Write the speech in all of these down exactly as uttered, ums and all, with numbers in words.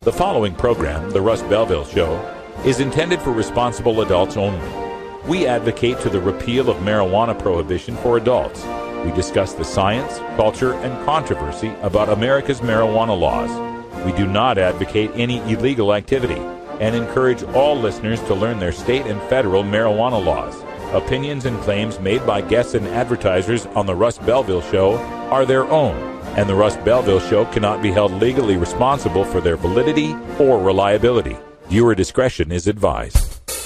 The following program, The Russ Belville Show, is intended for responsible adults only. We advocate to the repeal of marijuana prohibition for adults. We discuss the science, culture, and controversy about America's marijuana laws. We do not advocate any illegal activity and encourage all listeners to learn their state and federal marijuana laws. Opinions and claims made by guests and advertisers on The Russ Belville Show are their own, and The Russ Belville Show cannot be held legally responsible for their validity or reliability. Viewer discretion is advised.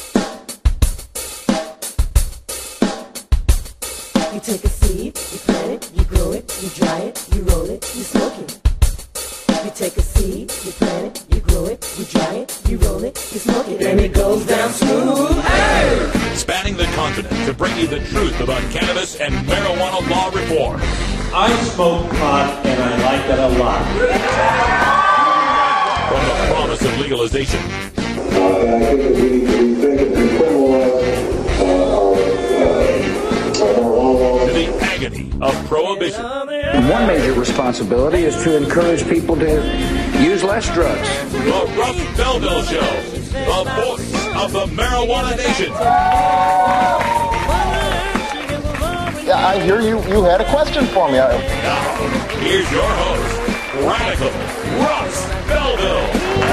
You take a seed, you plant it, you grow it, you dry it, you roll it, you smoke it. You take a seed, you plant it, you grow it, you dry it, you roll it, you smoke it, and it goes down smooth. Hey! Spanning the continent to bring you the truth about cannabis and marijuana law reform. I smoke pot and I like it a lot. From the promise of legalization. Uh, and I think that we need to rethink and decriminalize uh, our, uh, our marijuana laws. To the agony of prohibition. One major responsibility is to encourage people to use less drugs. The Russ Belville Show, the voice of the marijuana nation. Yeah, I hear you. You had a question for me. I... Now, here's your host, Radical Russ Belville.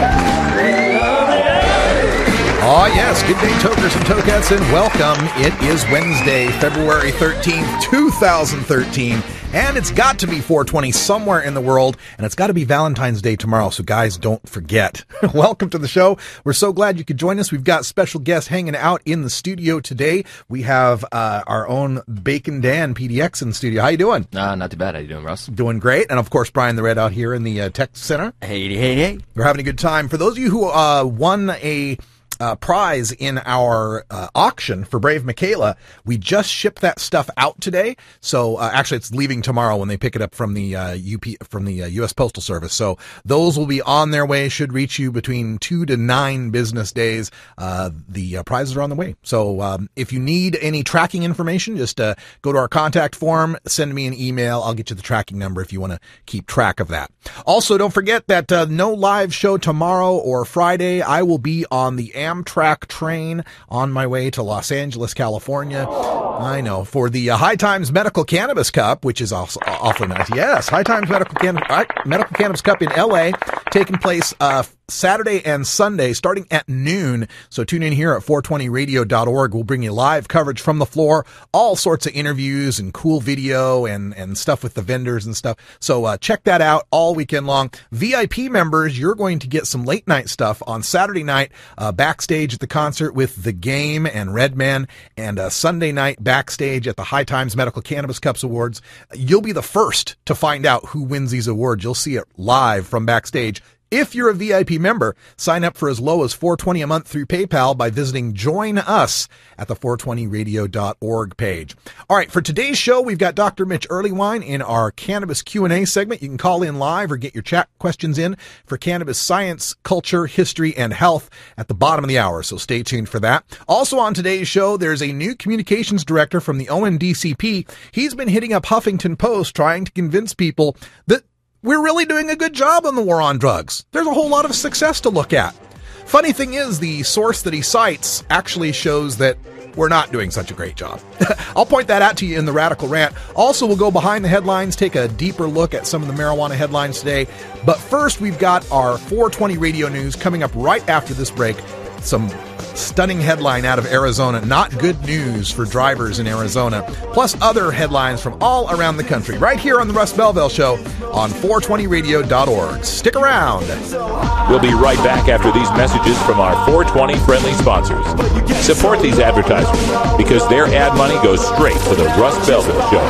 Oh, yes. Good day, tokers and tokettes, and welcome. It is Wednesday, February thirteenth, two thousand thirteen, and it's got to be four twenty somewhere in the world, and it's got to be Valentine's Day tomorrow, so guys, don't forget. Welcome to the show. We're so glad you could join us. We've got special guests hanging out in the studio today. We have uh, our own Bacon Dan, P D X, in the studio. How you doing? Uh, not too bad. How you doing, Russ? Doing great. And, of course, Brian the Red out here in the uh, Tech Center. Hey, hey, hey. We're having a good time. For those of you who uh, won a... Uh, prize in our uh, auction for Brave Michaela, we just shipped that stuff out today. So uh, actually, it's leaving tomorrow when they pick it up from the uh, U P from the uh, U S Postal Service. So those will be on their way. Should reach you between two to nine business days. Uh, the uh, prizes are on the way. So um, if you need any tracking information, just uh, go to our contact form, send me an email. I'll get you the tracking number if you want to keep track of that. Also, don't forget that uh, no live show tomorrow or Friday. I will be on the Amtrak train on my way to Los Angeles, California. I know, for the uh, High Times Medical Cannabis Cup, which is also awfully nice. Yes, High Times Medical, Can- Medical Cannabis Cup in L A, taking place uh, Saturday and Sunday, starting at noon. So tune in here at four twenty radio dot org. We'll bring you live coverage from the floor, all sorts of interviews and cool video and, and stuff with the vendors and stuff. So uh, check that out all weekend long. V I P members, you're going to get some late night stuff on Saturday night, uh, backstage at the concert with The Game and Redman, and uh, Sunday night backstage at the High Times Medical Cannabis Cups Awards. You'll be the first to find out who wins these awards. You'll see it live from backstage. If you're a V I P member, sign up for as low as four dollars and twenty cents a month through PayPal by visiting Join Us at the four twenty radio dot org page. All right, for today's show, we've got Doctor Mitch Earlywine in our Cannabis Q and A segment. You can call in live or get your chat questions in for cannabis science, culture, history, and health at the bottom of the hour, so stay tuned for that. Also on today's show, there's a new communications director from the O N D C P. He's been hitting up Huffington Post trying to convince people that we're really doing a good job on the war on drugs. There's a whole lot of success to look at. Funny thing is, the source that he cites actually shows that we're not doing such a great job. I'll point that out to you in the Radical Rant. Also, we'll go behind the headlines, take a deeper look at some of the marijuana headlines today. But first, we've got our four twenty radio news coming up right after this break. Some stunning headline out of Arizona. Not good news for drivers in Arizona. Plus other headlines from all around the country. Right here on the Russ Belville Show on four twenty radio dot org. Stick around. We'll be right back after these messages from our four twenty friendly sponsors. Support these advertisements because their ad money goes straight to the Russ Belville Show.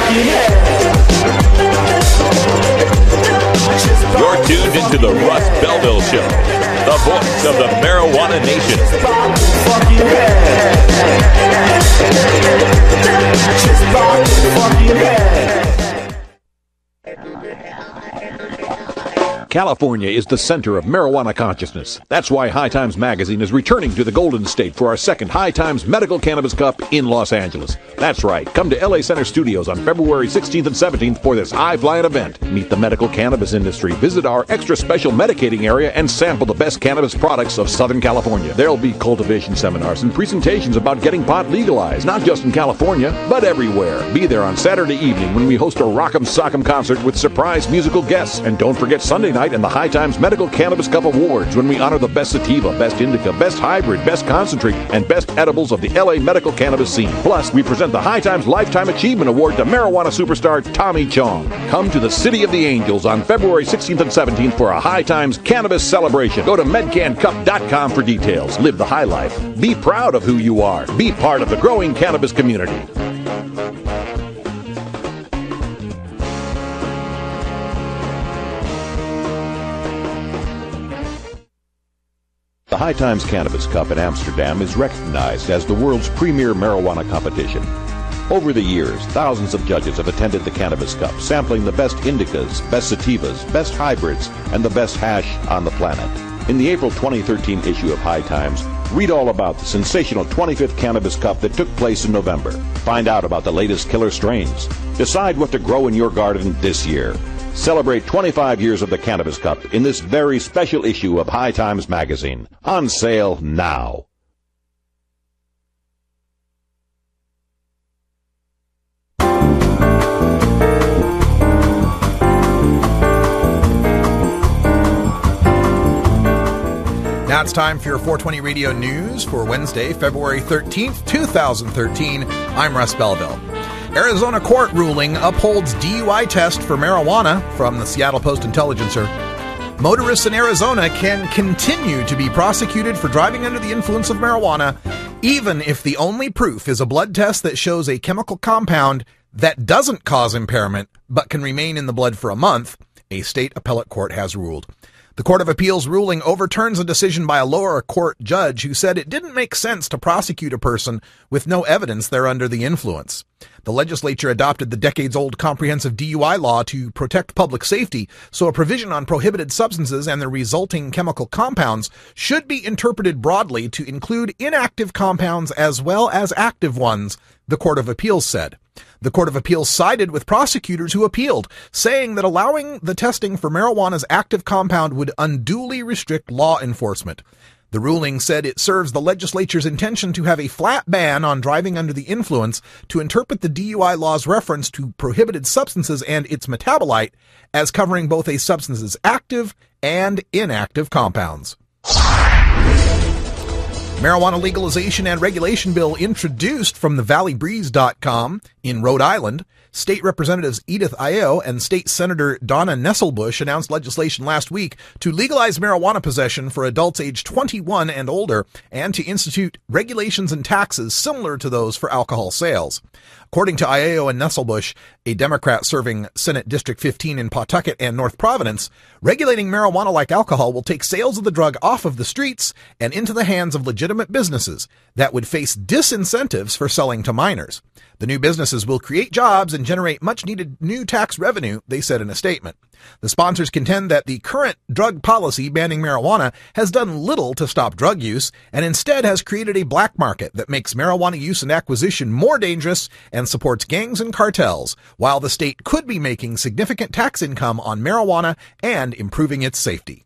You're tuned into the Russ Belville Show, the voice of the marijuana nation. California is the center of marijuana consciousness. That's why High Times Magazine is returning to the Golden State for our second High Times Medical Cannabis Cup in Los Angeles. That's right. Come to L A Center Studios on February sixteenth and seventeenth for this high-flying event. Meet the medical cannabis industry, visit our extra special medicating area, and sample the best cannabis products of Southern California. There'll be cultivation seminars and presentations about getting pot legalized, not just in California, but everywhere. Be there on Saturday evening when we host a Rock'em Sock'em concert with surprise musical guests. And don't forget Sunday night and the High Times Medical Cannabis Cup Awards when we honor the best sativa, best indica, best hybrid, best concentrate, and best edibles of the L A medical cannabis scene. Plus, we present the High Times Lifetime Achievement Award to marijuana superstar Tommy Chong. Come to the City of the Angels on February sixteenth and seventeenth for a High Times Cannabis Celebration. Go to medcan cup dot com for details. Live the high life. Be proud of who you are. Be part of the growing cannabis community. The High Times Cannabis Cup in Amsterdam is recognized as the world's premier marijuana competition. Over the years, thousands of judges have attended the Cannabis Cup, sampling the best indicas, best sativas, best hybrids, and the best hash on the planet. In the April twenty thirteen issue of High Times, read all about the sensational twenty-fifth Cannabis Cup that took place in November. Find out about the latest killer strains. Decide what to grow in your garden this year. Celebrate twenty-five years of the Cannabis Cup in this very special issue of High Times Magazine. On sale now. Now it's time for your four twenty Radio News for Wednesday, February thirteenth, twenty thirteen. I'm Russ Belville. Arizona court ruling upholds D U I test for marijuana from the Seattle Post-Intelligencer. Motorists in Arizona can continue to be prosecuted for driving under the influence of marijuana, even if the only proof is a blood test that shows a chemical compound that doesn't cause impairment but can remain in the blood for a month, a state appellate court has ruled. The Court of Appeals ruling overturns a decision by a lower court judge who said it didn't make sense to prosecute a person with no evidence they're under the influence. The legislature adopted the decades-old comprehensive D U I law to protect public safety, so a provision on prohibited substances and their resulting chemical compounds should be interpreted broadly to include inactive compounds as well as active ones, the Court of Appeals said. The Court of Appeals sided with prosecutors who appealed, saying that allowing the testing for marijuana's active compound would unduly restrict law enforcement. The ruling said it serves the legislature's intention to have a flat ban on driving under the influence to interpret the D U I law's reference to prohibited substances and its metabolite as covering both a substance's active and inactive compounds. Marijuana legalization and regulation bill introduced from the valley breeze dot com in Rhode Island. State Representatives Edith Ayo and State Senator Donna Nesselbush announced legislation last week to legalize marijuana possession for adults aged twenty-one and older and to institute regulations and taxes similar to those for alcohol sales. According to Ayo and Nesselbush, a Democrat serving Senate District fifteen in Pawtucket and North Providence, regulating marijuana like alcohol will take sales of the drug off of the streets and into the hands of legitimate businesses that would face disincentives for selling to minors. The new businesses will create jobs and generate much-needed new tax revenue, they said in a statement. The sponsors contend that the current drug policy banning marijuana has done little to stop drug use and instead has created a black market that makes marijuana use and acquisition more dangerous and supports gangs and cartels, while the state could be making significant tax income on marijuana and improving its safety.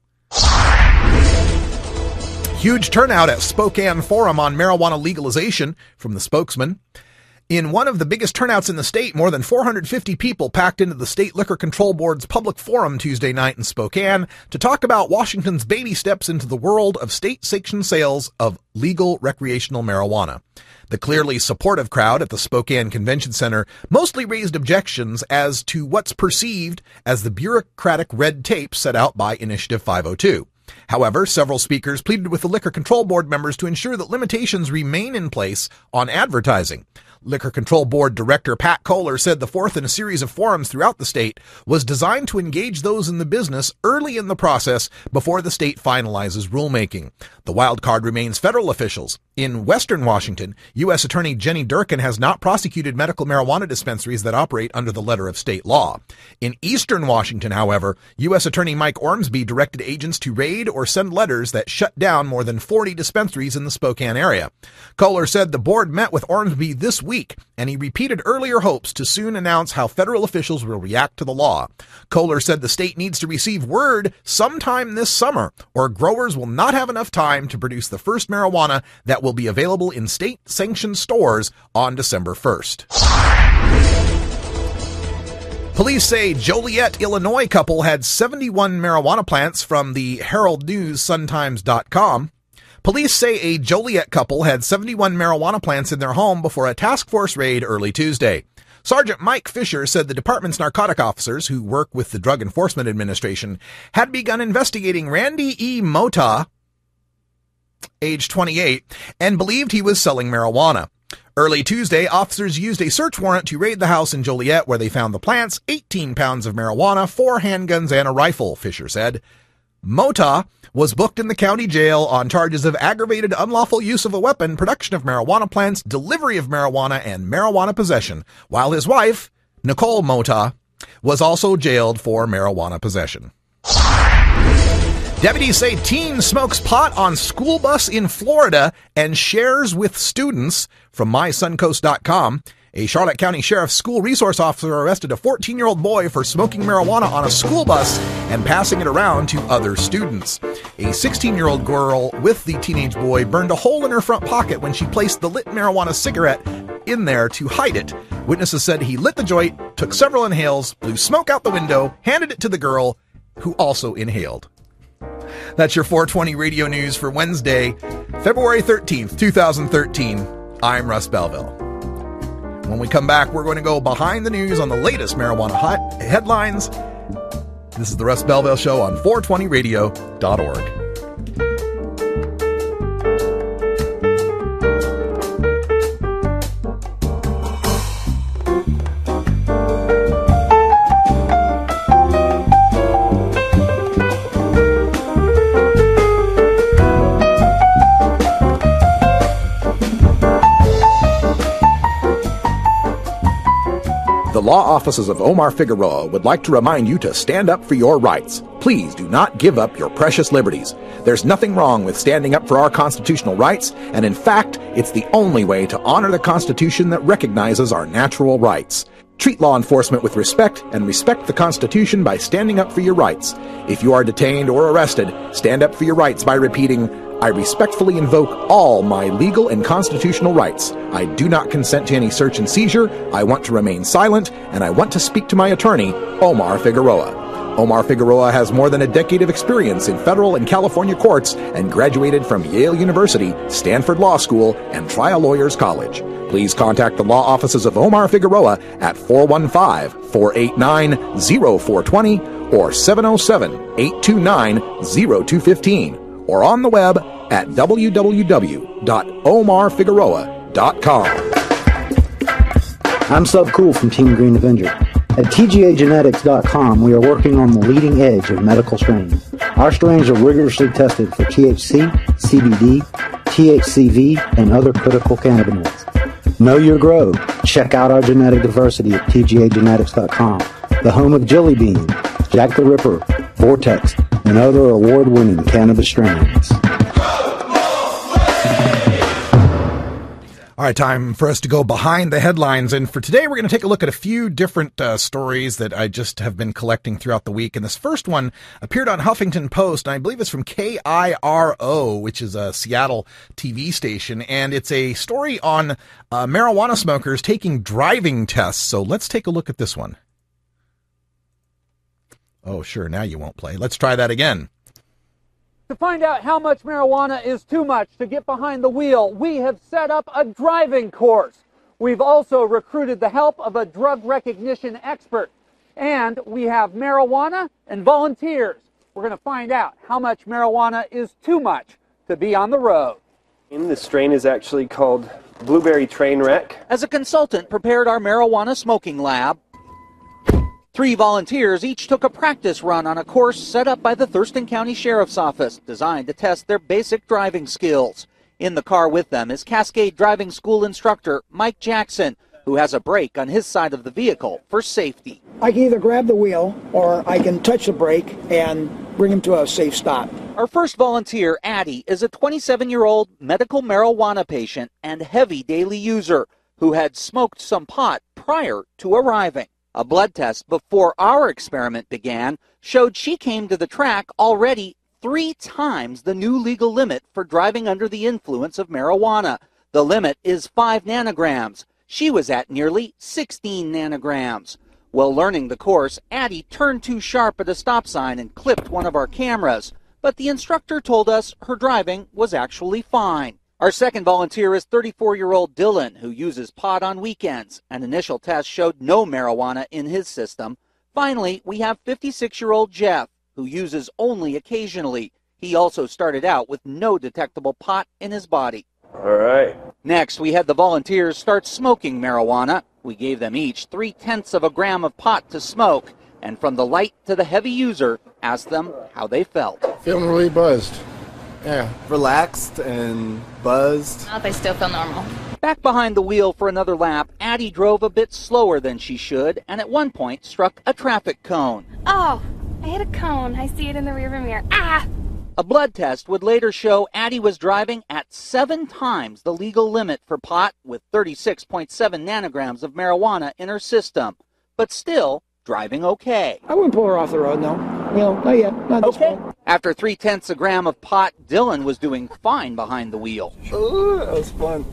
Huge turnout at Spokane Forum on marijuana legalization from the spokesman. In one of the biggest turnouts in the state, more than four hundred fifty people packed into the State Liquor Control Board's public forum Tuesday night in Spokane to talk about Washington's baby steps into the world of state-sanctioned sales of legal recreational marijuana. The clearly supportive crowd at the Spokane Convention Center mostly raised objections as to what's perceived as the bureaucratic red tape set out by Initiative five oh two. However, several speakers pleaded with the Liquor Control Board members to ensure that limitations remain in place on advertising. Liquor Control Board Director Pat Kohler said the fourth in a series of forums throughout the state was designed to engage those in the business early in the process before the state finalizes rulemaking. The wild card remains federal officials. In Western Washington, U S Attorney Jenny Durkin has not prosecuted medical marijuana dispensaries that operate under the letter of state law. In Eastern Washington, however, U S Attorney Mike Ormsby directed agents to raid or send letters that shut down more than forty dispensaries in the Spokane area. Kohler said the board met with Ormsby this week, and he repeated earlier hopes to soon announce how federal officials will react to the law. Kohler said the state needs to receive word sometime this summer, or growers will not have enough time to produce the first marijuana that will be available in state-sanctioned stores on December first. Police say Joliet, Illinois couple had seventy-one marijuana plants from the Herald News Sun Times dot com. Police say a Joliet couple had seventy-one marijuana plants in their home before a task force raid early Tuesday. Sergeant Mike Fisher said the department's narcotic officers, who work with the Drug Enforcement Administration, had begun investigating Randy E. Mota, age twenty-eight, and believed he was selling marijuana. Early Tuesday, officers used a search warrant to raid the house in Joliet where they found the plants, eighteen pounds of marijuana, four handguns, and a rifle, Fisher said. Mota was booked in the county jail on charges of aggravated unlawful use of a weapon, production of marijuana plants, delivery of marijuana, and marijuana possession, while his wife, Nicole Mota, was also jailed for marijuana possession. Deputies say teen smokes pot on school bus in Florida and shares with students. From my suncoast dot com, a Charlotte County Sheriff's School Resource Officer arrested a fourteen-year-old boy for smoking marijuana on a school bus and passing it around to other students. A sixteen-year-old girl with the teenage boy burned a hole in her front pocket when she placed the lit marijuana cigarette in there to hide it. Witnesses said he lit the joint, took several inhales, blew smoke out the window, handed it to the girl, who also inhaled. That's your four twenty radio news for Wednesday, February thirteenth, twenty thirteen. I'm Russ Belville. When we come back, we're going to go behind the news on the latest marijuana hot headlines. This is the Russ Belville Show on four twenty radio dot org. The law offices of Omar Figueroa would like to remind you to stand up for your rights. Please do not give up your precious liberties. There's nothing wrong with standing up for our constitutional rights, and in fact, it's the only way to honor the Constitution that recognizes our natural rights. Treat law enforcement with respect and respect the Constitution by standing up for your rights. If you are detained or arrested, stand up for your rights by repeating, I respectfully invoke all my legal and constitutional rights. I do not consent to any search and seizure. I want to remain silent, and I want to speak to my attorney, Omar Figueroa. Omar Figueroa has more than a decade of experience in federal and California courts and graduated from Yale University, Stanford Law School, and Trial Lawyers College. Please contact the law offices of Omar Figueroa at four one five, four eight nine, zero four two zero or seven oh seven, eight two nine, zero two one five or on the web at w w w dot omar figueroa dot com. I'm Sub Cool from Team Green Avenger. At T G A genetics dot com, we are working on the leading edge of medical strains. Our strains are rigorously tested for T H C, C B D, T H C V, and other critical cannabinoids. Know your grow. Check out our genetic diversity at T G A genetics dot com, the home of Jelly Bean, Jack the Ripper, Vortex, and other award-winning cannabis strains. All right, time for us to go behind the headlines. And for today, we're going to take a look at a few different uh, stories that I just have been collecting throughout the week. And this first one appeared on Huffington Post, and I believe it's from K I R O, which is a Seattle T V station. And it's a story on uh, marijuana smokers taking driving tests. So let's take a look at this one. Oh, sure, now you won't play. Let's try that again. To find out how much marijuana is too much to get behind the wheel, we have set up a driving course. We've also recruited the help of a drug recognition expert. And we have marijuana and volunteers. We're going to find out how much marijuana is too much to be on the road. The strain is actually called Blueberry train wreck. As a consultant prepared our marijuana smoking lab, three volunteers each took a practice run on a course set up by the Thurston County Sheriff's Office, designed to test their basic driving skills. In the car with them is Cascade Driving School instructor Mike Jackson, who has a brake on his side of the vehicle for safety. I can either grab the wheel or I can touch the brake and bring him to a safe stop. Our first volunteer, Addie, is a twenty-seven-year-old medical marijuana patient and heavy daily user who had smoked some pot prior to arriving. A blood test before our experiment began showed she came to the track already three times the new legal limit for driving under the influence of marijuana. The limit is five nanograms. She was at nearly sixteen nanograms. While learning the course, Addie turned too sharp at a stop sign and clipped one of our cameras. But the instructor told us her driving was actually fine. Our second volunteer is thirty-four-year-old Dylan, who uses pot on weekends. An initial test showed no marijuana in his system. Finally, we have fifty-six-year-old Jeff, who uses only occasionally. He also started out with no detectable pot in his body. All right. Next, we had the volunteers start smoking marijuana. We gave them each three-tenths of a gram of pot to smoke, and from the light to the heavy user, asked them how they felt. Feeling really buzzed. Yeah. Relaxed and buzzed. I still feel normal. Back behind the wheel for another lap, Addie drove a bit slower than she should, and at one point struck a traffic cone. Oh, I hit a cone. I see it in the rearview mirror. Ah! A blood test would later show Addie was driving at seven times the legal limit for pot with thirty-six point seven nanograms of marijuana in her system, but still driving okay. I wouldn't pull her off the road, no. No, not yet. Not this okay. point. After three-tenths a gram of pot, Dylan was doing fine behind the wheel. Ooh, that was fun.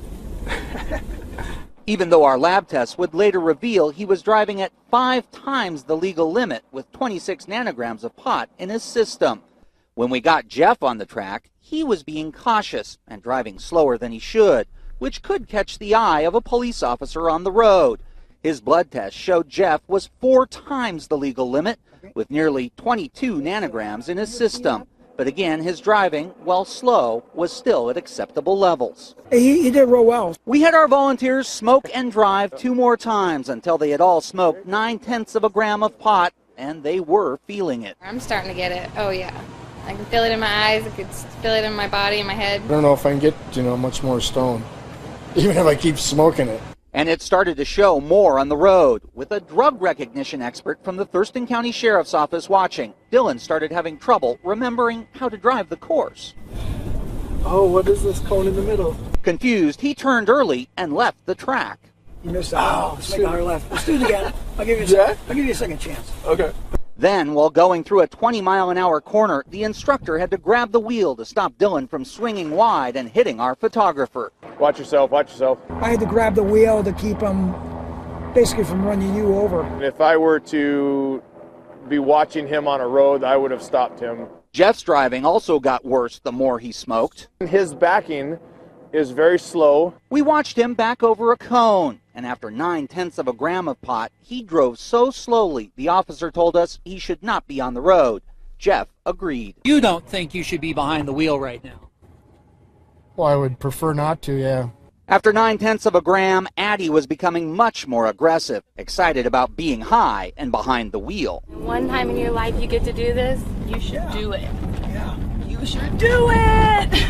Even though our lab tests would later reveal he was driving at five times the legal limit with twenty-six nanograms of pot in his system. When we got Jeff on the track, he was being cautious and driving slower than he should, which could catch the eye of a police officer on the road. His blood test showed Jeff was four times the legal limit, with nearly twenty-two nanograms in his system. But again, his driving, while slow, was still at acceptable levels. He, he did real well. We had our volunteers smoke and drive two more times until they had all smoked nine-tenths of a gram of pot, and they were feeling it. I'm starting to get it. Oh, yeah. I can feel it in my eyes. I can feel it in my body, in my head. I don't know if I can get, you know, much more stoned, even if I keep smoking it. And it started to show more on the road. With a drug recognition expert from the Thurston County Sheriff's Office watching, Dylan started having trouble remembering how to drive the course. Oh, what is this cone in the middle? Confused, he turned early and left the track. You missed out. Oh, let's make our left. Let's do it again. I'll give you a second. I'll give you a second chance. Okay. Then, while going through a twenty mile an hour corner, the instructor had to grab the wheel to stop Dylan from swinging wide and hitting our photographer. Watch yourself, watch yourself. I had to grab the wheel to keep him basically from running you over. If I were to be watching him on a road, I would have stopped him. Jeff's driving also got worse the more he smoked. His backing is very slow. We watched him back over a cone, and after nine-tenths of a gram of pot, he drove so slowly the officer told us he should not be on the road. Jeff agreed. You don't think you should be behind the wheel right now? Well, I would prefer not to, yeah. After nine-tenths of a gram, Addie was becoming much more aggressive, excited about being high and behind the wheel. One time in your life you get to do this, you should yeah. do it. Yeah. You should do it!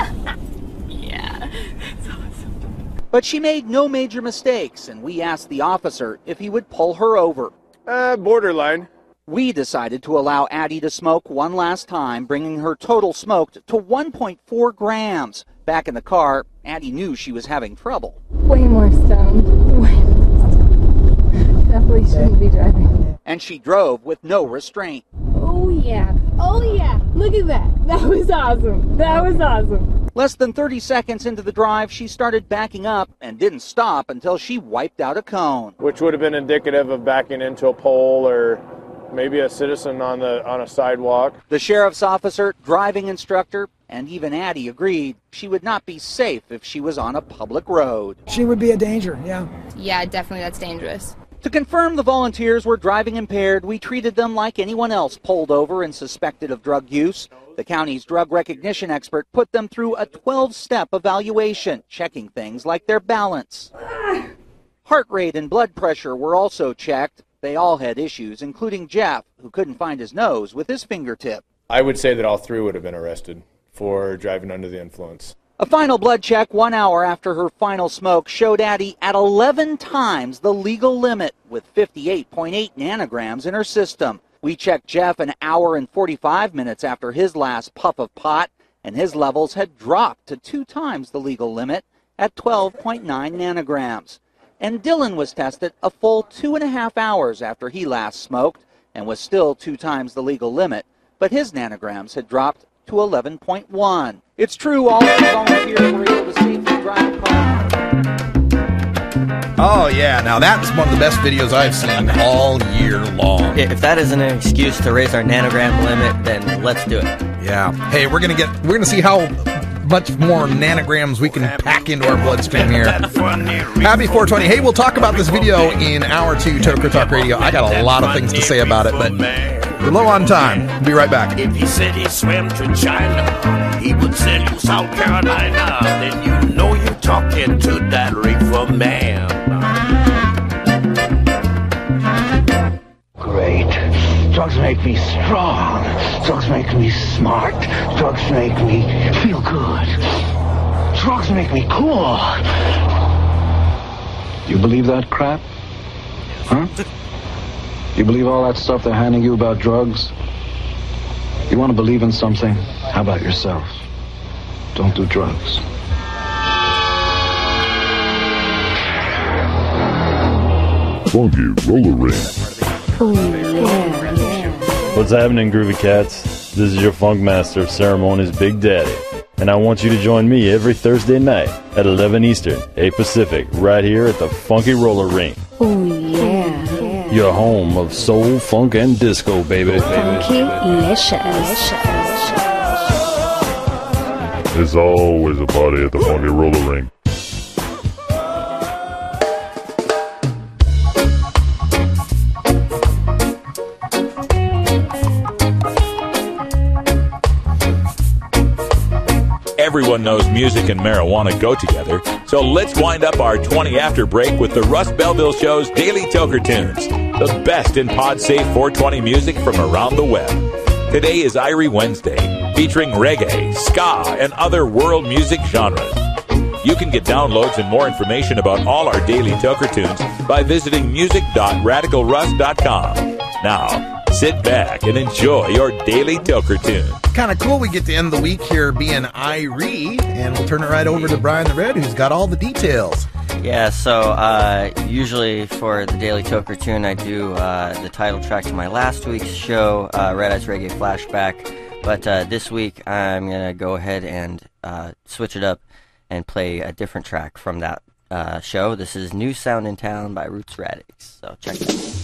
Yeah, that's awesome. But she made no major mistakes, and we asked the officer if he would pull her over. Uh, borderline. We decided to allow Addie to smoke one last time, bringing her total smoked to one point four grams. Back in the car, Addie knew she was having trouble. Way more stoned. Way more stoned. Definitely shouldn't be driving. And she drove with no restraint. Oh, yeah. Oh, yeah. Look at that. That was awesome. That was awesome. Less than thirty seconds into the drive, she started backing up and didn't stop until she wiped out a cone. Which would have been indicative of backing into a pole or maybe a citizen on the on a sidewalk. The sheriff's officer, driving instructor, and even Addie agreed she would not be safe if she was on a public road. She would be a danger, yeah. Yeah, definitely that's dangerous. To confirm the volunteers were driving impaired, we treated them like anyone else pulled over and suspected of drug use. The county's drug recognition expert put them through a twelve-step evaluation, checking things like their balance. Heart rate and blood pressure were also checked. They all had issues, including Jeff, who couldn't find his nose with his fingertip. I would say that all three would have been arrested for driving under the influence. A final blood check one hour after her final smoke showed Addie at eleven times the legal limit with fifty-eight point eight nanograms in her system. We checked Jeff an hour and forty-five minutes after his last puff of pot, and his levels had dropped to two times the legal limit at twelve point nine nanograms. And Dylan was tested a full two and a half hours after he last smoked and was still two times the legal limit, but his nanograms had dropped to eleven point one. It's true, all three volunteers were able to safely drive a car. Oh, yeah. Now, that's one of the best videos I've seen all year long. If that isn't an excuse to raise our nanogram limit, then let's do it. Yeah. Hey, we're going to get, we're going to see how much more nanograms we can pack into our bloodstream here. Happy four twenty. Hey, we'll talk about this video in hour two, Toker Talk Radio. I got a lot of things to say about it, but we're low on time. We'll be right back. If he said he swam to China, he would sell you South Carolina. Then you know you're talking to that reefer man. Great. Drugs make me strong. Drugs make me smart. Drugs make me feel good. Drugs make me cool. You believe that crap? Huh? You believe all that stuff they're handing you about drugs? You want to believe in something? How about yourself? Don't do drugs. Funky Roller Ring. Oh, yeah. What's happening, Groovy Cats? This is your Funk Master of Ceremonies, Big Daddy, and I want you to join me every Thursday night at eleven Eastern, eight Pacific, right here at the Funky Roller Ring. Oh, yeah. Your home of soul, funk, and disco, baby. Funky-licious. There's always a party at the Funky Roller Ring. Everyone knows music and marijuana go together, so let's wind up our twenty after break with the Russ Belville Show's Daily Toker Tunes, the best in pod-safe four twenty music from around the web. Today is Irie Wednesday, featuring reggae, ska, and other world music genres. You can get downloads and more information about all our Daily Toker Tunes by visiting music dot radical russ dot com. Now, sit back and enjoy your Daily Toker Tune. Kind of cool we get to end the week here being Irie, and we'll turn it right over to Brian the Red, who's got all the details. Yeah, so uh, usually for the Daily Toker Tune, I do uh, the title track to my last week's show, uh, Red Eyes Reggae Flashback. But uh, this week, I'm going to go ahead and uh, switch it up and play a different track from that uh, show. This is New Sound in Town by Roots Radix. So check it out.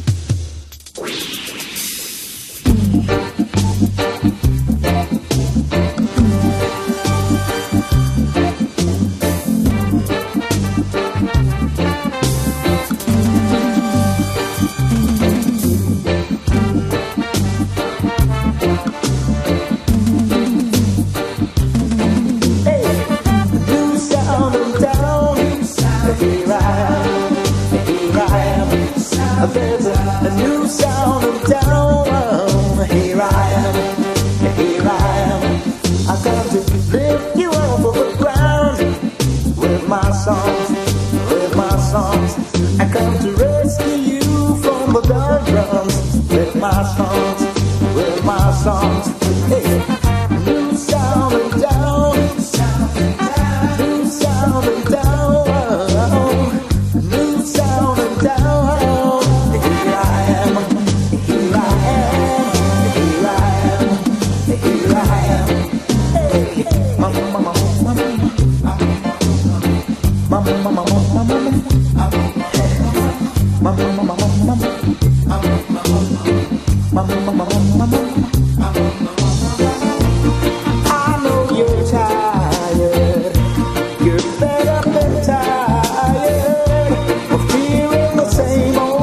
There's a, a new sound of down. Here I am, here I am. I come to lift you off of the ground with my songs, with my songs. I come to rescue you from the doldrums with my songs, with my songs. Hey, new sound of down, new sound of down, new sound of down, new sound of down. I know you're tired, you're fed up and tired of hearing the same old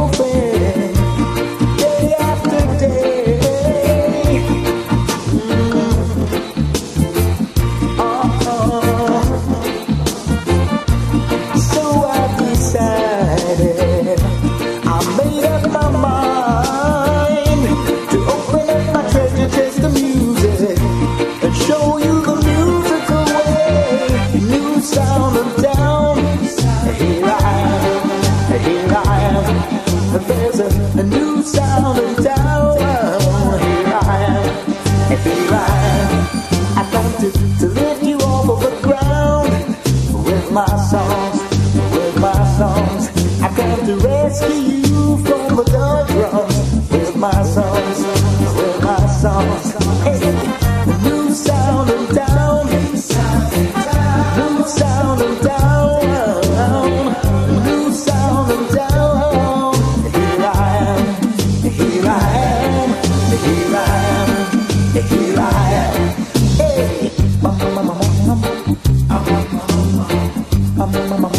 to, to lift you off of the ground. With my songs, with my songs, I've come to rescue you from the doldrums. With my songs, with my songs, hey, the new sound and down, new sound and down, new sound and down, new sound and down. Here I am, here I am, here I am, here I am. Hey, mama, mama, mama, mama, mama, mama,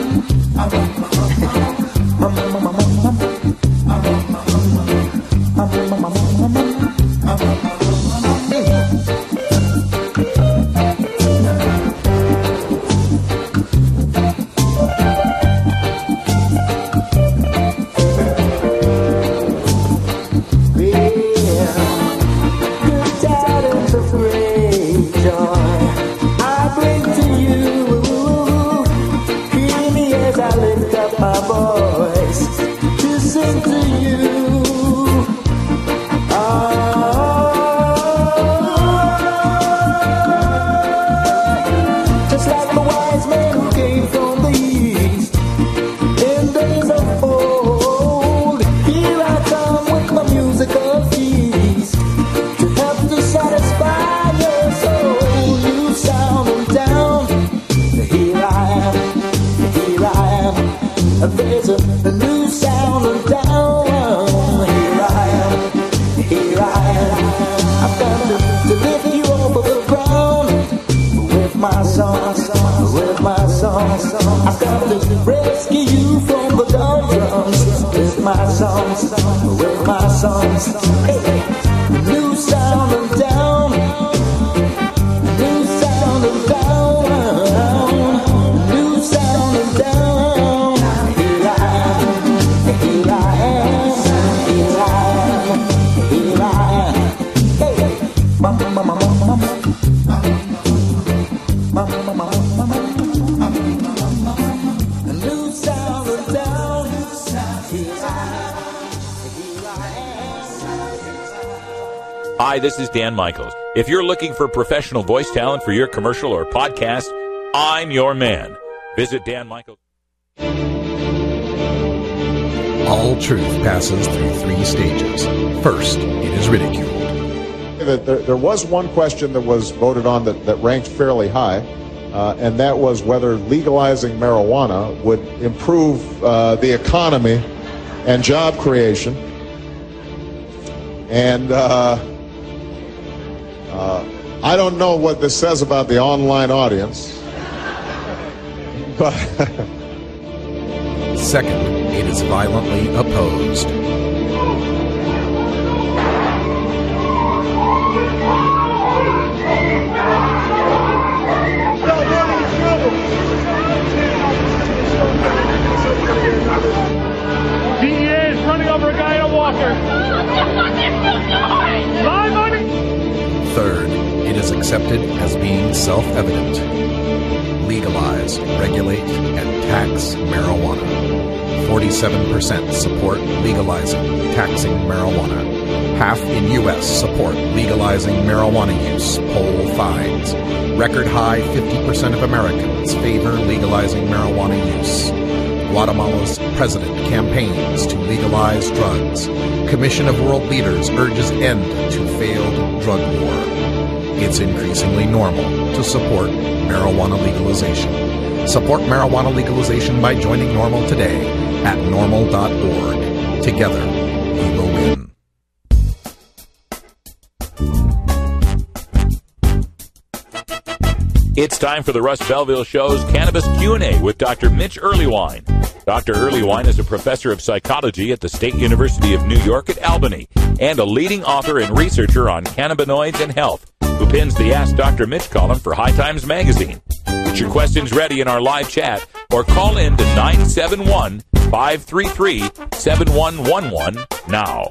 there's a, a new sound and down. Here I am, here I am. I've come to, to lift you off of the ground. With my songs, with my songs, I've come to rescue you from the doldrums. With my songs, with my songs, hey, hey. New sound and down, new sound and down, new sound and down. Hi, this is Dan Michaels. If you're looking for professional voice talent for your commercial or podcast, I'm your man. Visit Dan Michaels. All truth passes through three stages. First, it is ridiculed. There, there was one question that was voted on that, that ranked fairly high, uh, and that was whether legalizing marijuana would improve uh, the economy and job creation. And uh, uh, I don't know what this says about the online audience, but... Second, it is violently opposed. D E A is running over a guy in a walker. My money! Third, it is accepted as being self-evident. Legalize, regulate, and tax marijuana. forty-seven percent support legalizing, taxing marijuana. Half in U S support legalizing marijuana use, poll finds. Record high fifty percent of Americans favor legalizing marijuana use. Guatemala's president campaigns to legalize drugs. Commission of World Leaders urges end to failed drug war. It's increasingly normal to support marijuana legalization. Support marijuana legalization by joining NORML today at normal dot org. Together, we will win. It's time for the Russ Belville Show's Cannabis Q and A with Doctor Mitch Earleywine. Doctor Earleywine is a professor of psychology at the State University of New York at Albany and a leading author and researcher on cannabinoids and health, who pins the Ask Doctor Mitch column for High Times Magazine. Get your questions ready in our live chat or call in to nine seven one, five three three, seven one one one now.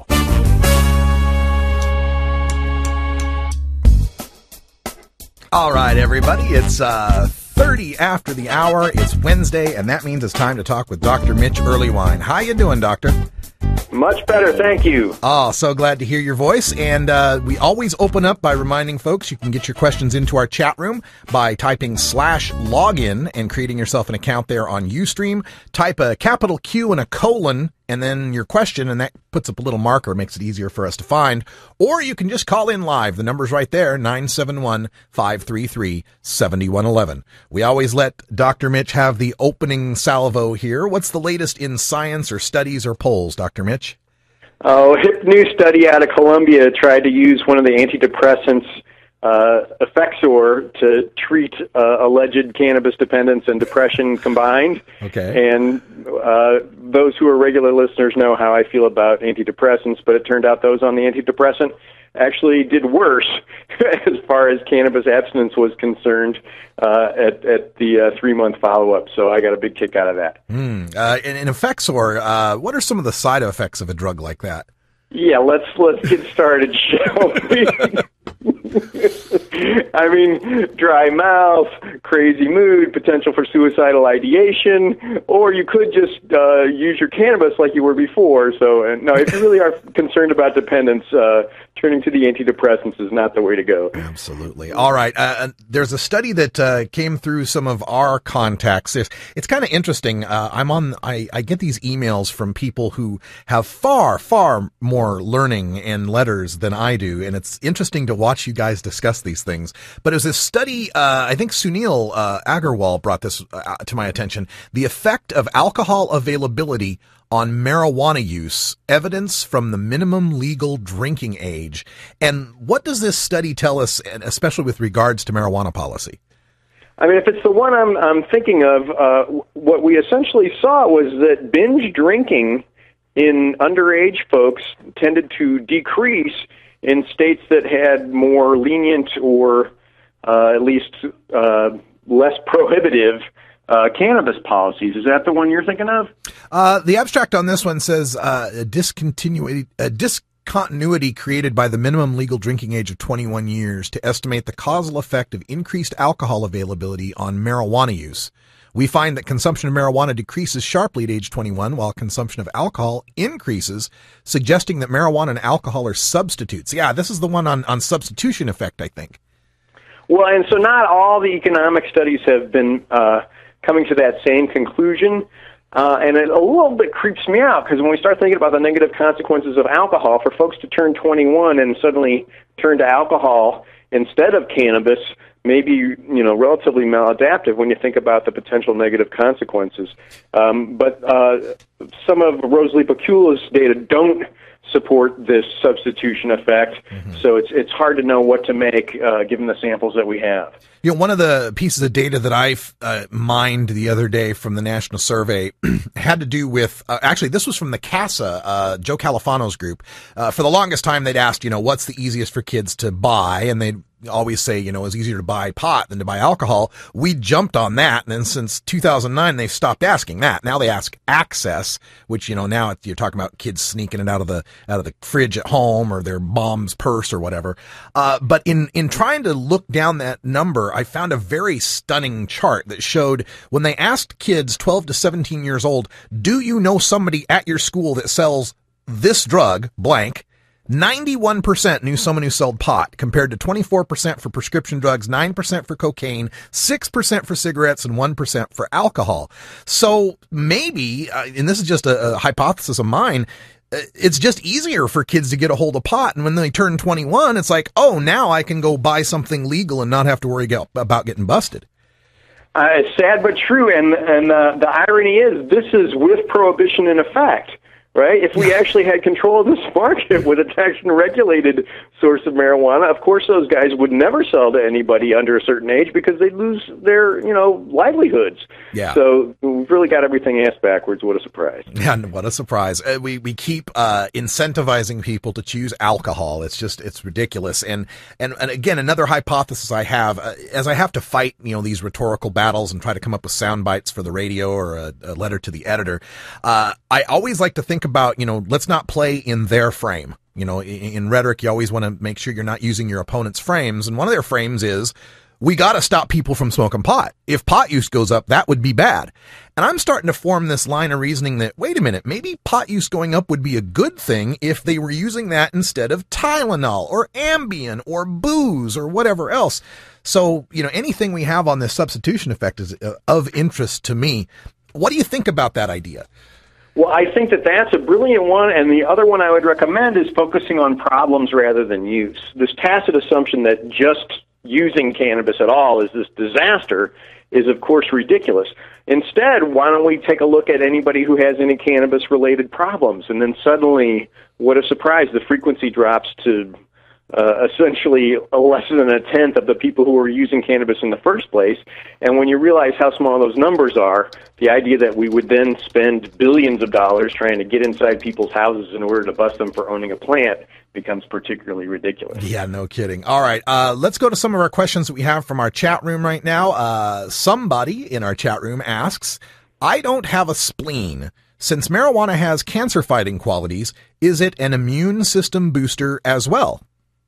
All right, everybody, it's uh, thirty after the hour. It's Wednesday, and that means it's time to talk with Doctor Mitch Earleywine. How you doing, Doctor? Much better, thank you. Oh, so glad to hear your voice. And uh, we always open up by reminding folks you can get your questions into our chat room by typing slash login and creating yourself an account there on Ustream. Type a capital Q and a colon and then your question, and that puts up a little marker, makes it easier for us to find. Or you can just call in live. The number's right there, nine seven one, five three three, seven one one one. We always let Doctor Mitch have the opening salvo here. What's the latest in science or studies or polls, Doctor Mitch? Oh, a hip new study out of Columbia tried to use one of the antidepressants, uh, Effexor, to treat uh, alleged cannabis dependence and depression combined. Okay. And uh, those who are regular listeners know how I feel about antidepressants, but it turned out those on the antidepressant actually did worse as far as cannabis abstinence was concerned uh, at, at the uh, three-month follow-up. So I got a big kick out of that. Mm. Uh, and, and Effexor, uh, what are some of the side effects of a drug like that? Yeah, let's let's get started, shall we? I mean, dry mouth, crazy mood, potential for suicidal ideation, or you could just uh, use your cannabis like you were before. So, uh, no, if you really are concerned about dependence, uh, turning to the antidepressants is not the way to go. Absolutely. All right. Uh, there's a study that uh, came through some of our contacts. It's, it's kind of interesting. Uh, I'm on. I, I get these emails from people who have far, far more learning and letters than I do, and it's interesting to watch you guys discuss these things. But it was this study, uh, I think Sunil uh, Agarwal brought this uh, to my attention, the effect of alcohol availability on marijuana use, evidence from the minimum legal drinking age. And what does this study tell us, especially with regards to marijuana policy? I mean, if it's the one I'm, I'm thinking of, uh, what we essentially saw was that binge drinking in underage folks tended to decrease in states that had more lenient or uh, at least uh, less prohibitive uh, cannabis policies. Is that the one you're thinking of? Uh, the abstract on this one says uh, a discontinuity, a discontinuity created by the minimum legal drinking age of twenty-one years to estimate the causal effect of increased alcohol availability on marijuana use. We find that consumption of marijuana decreases sharply at age twenty-one, while consumption of alcohol increases, suggesting that marijuana and alcohol are substitutes. Yeah, this is the one on, on substitution effect, I think. Well, and so not all the economic studies have been uh, coming to that same conclusion. Uh, and it a little bit creeps me out, because when we start thinking about the negative consequences of alcohol, for folks to turn twenty-one and suddenly turn to alcohol instead of cannabis, maybe, you know, relatively maladaptive when you think about the potential negative consequences. Um, but uh, some of Rosalie Bakula's data don't support this substitution effect, mm-hmm. so it's it's hard to know what to make uh, given the samples that we have. You know, one of the pieces of data that I uh, mined the other day from the National Survey had to do with, uh, actually, this was from the CASA, uh, Joe Califano's group. Uh, for the longest time, they'd asked, you know, what's the easiest for kids to buy? And they'd always say, you know, it's easier to buy pot than to buy alcohol. We jumped on that. And then since two thousand nine, they've stopped asking that. Now they ask access, which, you know, now you're talking about kids sneaking it out of the, out of the fridge at home or their mom's purse or whatever. Uh, but in, in trying to look down that number, I found a very stunning chart that showed when they asked kids twelve to seventeen years old, do you know somebody at your school that sells this drug, blank? ninety-one percent knew someone who sold pot, compared to twenty-four percent for prescription drugs, nine percent for cocaine, six percent for cigarettes, and one percent for alcohol. So maybe, uh, and this is just a, a hypothesis of mine, uh, it's just easier for kids to get a hold of pot. And when they turn twenty-one, it's like, oh, now I can go buy something legal and not have to worry get, about getting busted. Uh, it's sad but true, and, and uh, the irony is this is with prohibition in effect. Right? If we actually had control of this market with a taxed and regulated source of marijuana, of course those guys would never sell to anybody under a certain age because they'd lose their, you know, livelihoods. Yeah. So we've really got everything asked backwards. What a surprise. Yeah, what a surprise. Uh, we we keep uh, incentivizing people to choose alcohol. It's just, it's ridiculous. And, and, and again, another hypothesis I have, uh, as I have to fight, you know, these rhetorical battles and try to come up with sound bites for the radio or a, a letter to the editor, uh, I always like to think about, you know, let's not play in their frame. You know, in, in rhetoric, you always want to make sure you're not using your opponent's frames. And one of their frames is, we got to stop people from smoking pot. If pot use goes up, that would be bad. And I'm starting to form this line of reasoning that, wait a minute, maybe pot use going up would be a good thing if they were using that instead of Tylenol or Ambien or booze or whatever else. So, you know, anything we have on this substitution effect is of interest to me. What do you think about that idea? Well, I think that that's a brilliant one, and the other one I would recommend is focusing on problems rather than use. This tacit assumption that just using cannabis at all is this disaster is, of course, ridiculous. Instead, why don't we take a look at anybody who has any cannabis-related problems, and then suddenly, what a surprise, the frequency drops to uh, essentially less than a tenth of the people who were using cannabis in the first place. And when you realize how small those numbers are, the idea that we would then spend billions of dollars trying to get inside people's houses in order to bust them for owning a plant becomes particularly ridiculous. Yeah, no kidding. All right, uh, let's go to some of our questions that we have from our chat room right now. Uh, somebody in our chat room asks, I don't have a spleen. Since marijuana has cancer-fighting qualities, is it an immune system booster as well?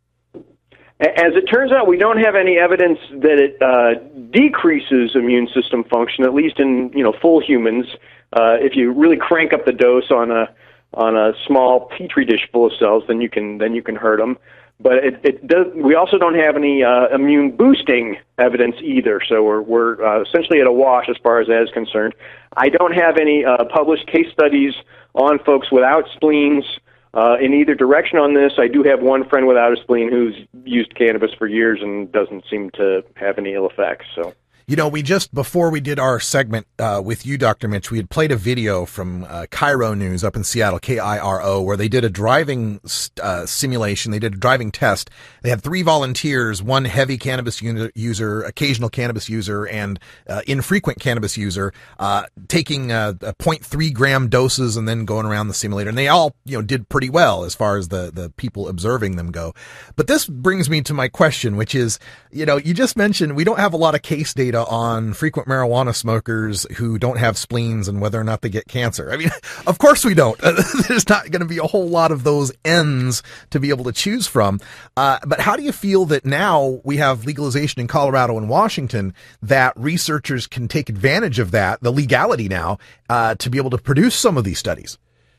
As it turns out, we don't have any evidence that it uh, decreases immune system function, at least in you know full humans. Uh, if you really crank up the dose on a on a small petri dish full of cells, then you can then you can hurt them. But it, it does. We also don't have any uh, immune boosting evidence either. So we're we're uh, essentially at a wash as far as that is concerned. I don't have any uh, published case studies on folks without spleens. Uh, in either direction on this. I do have one friend without a spleen who's used cannabis for years and doesn't seem to have any ill effects. So, you know, we just, before we did our segment uh, with you, Doctor Mitch, we had played a video from uh, Cairo News up in Seattle, K I R O, where they did a driving uh, simulation. They did a driving test. They had three volunteers, one heavy cannabis user, occasional cannabis user, and uh, infrequent cannabis user, uh, taking uh, zero point three gram doses and then going around the simulator. And they all, you know, did pretty well as far as the, the people observing them go. But this brings me to my question, which is, you know, you just mentioned we don't have a lot of case data on frequent marijuana smokers who don't have spleens and whether or not they get cancer. I mean, of course we don't. There's not going to be a whole lot of those ends to be able to choose from. Uh, but how do you feel that now we have legalization in Colorado and Washington that researchers can take advantage of that, the legality now, uh, to be able to produce some of these studies?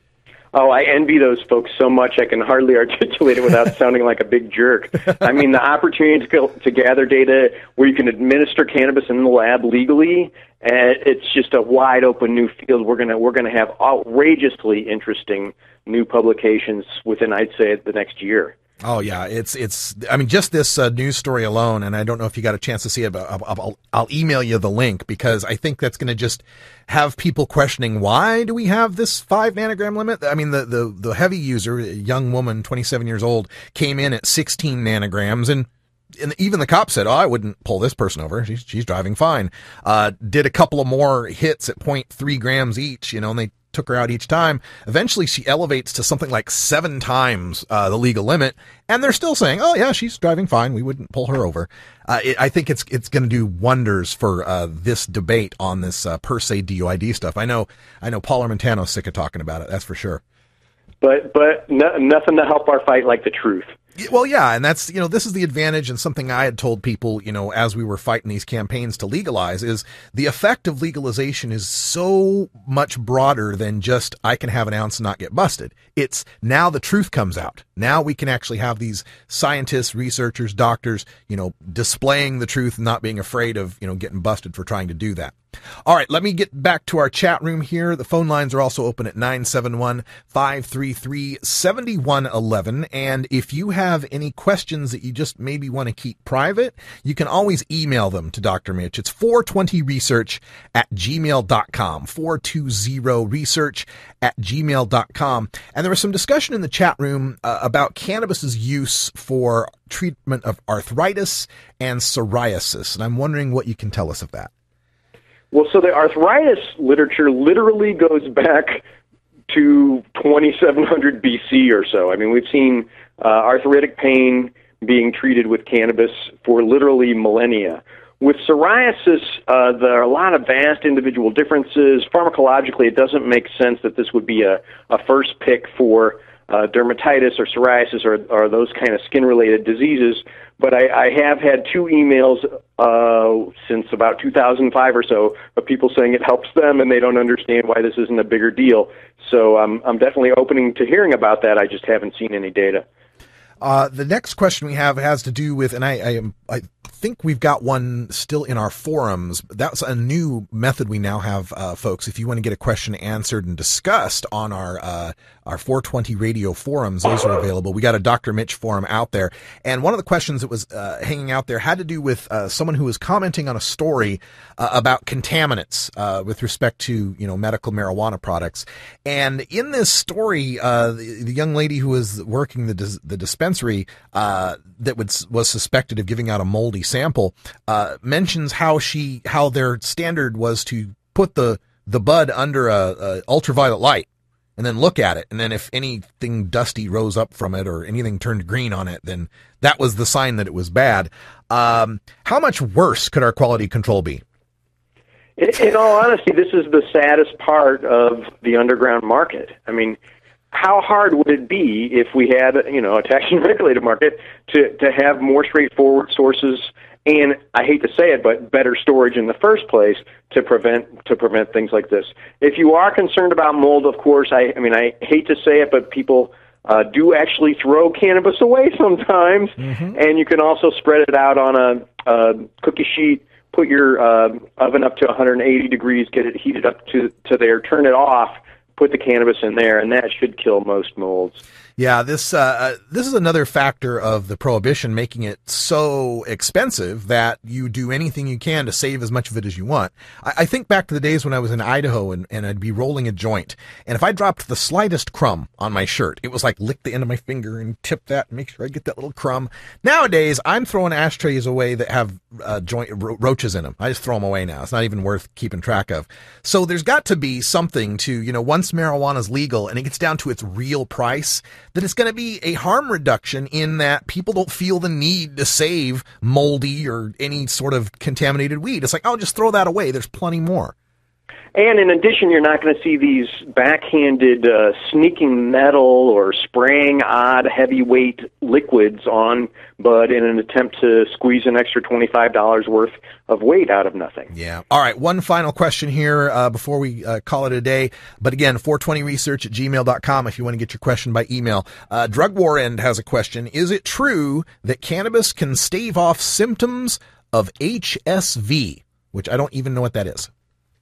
Oh, I envy those folks so much I can hardly articulate it without sounding like a big jerk. I mean, the opportunity to, to gather data where you can administer cannabis in the lab legally, and it's just a wide open new field. We're gonna we're gonna have outrageously interesting new publications within, I'd say, the next year. Oh yeah, it's it's. I mean, just this uh, news story alone, and I don't know if you got a chance to see it, but I'll, I'll, I'll email you the link because I think that's going to just have people questioning why do we have this five nanogram limit? I mean, the the the heavy user, a young woman, twenty-seven years old, came in at sixteen nanograms, and and even the cop said, "Oh, I wouldn't pull this person over. She's she's driving fine." Uh, did a couple of more hits at zero point three grams each, you know, and they took her out each time. Eventually she elevates to something like seven times uh, the legal limit, and they're still saying, oh yeah, she's driving fine, we wouldn't pull her over. Uh, it, I think it's it's going to do wonders for uh, this debate on this uh, per se D U I D stuff. I know I know Paul Armentano's sick of talking about it, that's for sure. But but no, nothing to help our fight like the truth. Well, yeah, and that's, you know, this is the advantage, and something I had told people, you know, as we were fighting these campaigns to legalize, is the effect of legalization is so much broader than just I can have an ounce and not get busted. It's now the truth comes out. Now we can actually have these scientists, researchers, doctors, you know, displaying the truth and not being afraid of, you know, getting busted for trying to do that. All right, let me get back to our chat room here. The phone lines are also open at nine seven one, five three three, seven one one one. And if you have any questions that you just maybe want to keep private, you can always email them to Doctor Mitch. It's four twenty research at gmail dot com, four twenty research at gmail dot com. And there was some discussion in the chat room uh, about cannabis's use for treatment of arthritis and psoriasis. And I'm wondering what you can tell us of that. Well, so the arthritis literature literally goes back to twenty-seven hundred B C or so. I mean, we've seen uh, arthritic pain being treated with cannabis for literally millennia. With psoriasis, uh, there are a lot of vast individual differences. Pharmacologically, it doesn't make sense that this would be a, a first pick for uh, dermatitis or psoriasis or, or those kind of skin-related diseases. But I, I have had two emails uh, since about two thousand five or so of people saying it helps them and they don't understand why this isn't a bigger deal. So um, I'm definitely open to hearing about that. I just haven't seen any data. Uh, the next question we have has to do with, and I, I, am, I think we've got one still in our forums. That's a new method we now have, uh, folks. If you want to get a question answered and discussed on our uh, our four twenty radio forums, those are available. We got a Doctor Mitch forum out there, and one of the questions that was uh, hanging out there had to do with uh, someone who was commenting on a story uh, about contaminants uh, with respect to you know medical marijuana products. And in this story, uh, the, the young lady who was working the dis- the dispensary uh, that was was suspected of giving out a moldy sample uh, mentions how she how their standard was to put the the bud under a, a ultraviolet light and then look at it, and then if anything dusty rose up from it or anything turned green on it, then that was the sign that it was bad. Um, how much worse could our quality control be? In, in all honesty, this is the saddest part of the underground market. I mean, how hard would it be if we had, you know, a tax and regulated market to, to have more straightforward sources and, I hate to say it, but better storage in the first place to prevent to prevent things like this? If you are concerned about mold, of course, I, I mean, I hate to say it, but people uh, do actually throw cannabis away sometimes, mm-hmm. and you can also spread it out on a, a cookie sheet, put your uh, oven up to one hundred eighty degrees, get it heated up to, to there, turn it off, put the cannabis in there, and that should kill most molds. Yeah, this uh, this is another factor of the prohibition, making it so expensive that you do anything you can to save as much of it as you want. I, I think back to the days when I was in Idaho and, and I'd be rolling a joint, and if I dropped the slightest crumb on my shirt, it was like lick the end of my finger and tip that and make sure I get that little crumb. Nowadays, I'm throwing ashtrays away that have uh, joint ro- roaches in them. I just throw them away now. It's not even worth keeping track of. So there's got to be something to, you know, once marijuana's legal and it gets down to its real price, that it's going to be a harm reduction in that people don't feel the need to save moldy or any sort of contaminated weed. It's like, oh, just throw that away. There's plenty more. And in addition, you're not going to see these backhanded uh, sneaking metal or spraying odd heavyweight liquids on bud in an attempt to squeeze an extra twenty-five dollars worth of weight out of nothing. Yeah. All right. One final question here uh, before we uh, call it a day. But again, four twenty research at gmail dot com if you want to get your question by email. Uh, Drug War End has a question. Is it true that cannabis can stave off symptoms of H S V, which I don't even know what that is?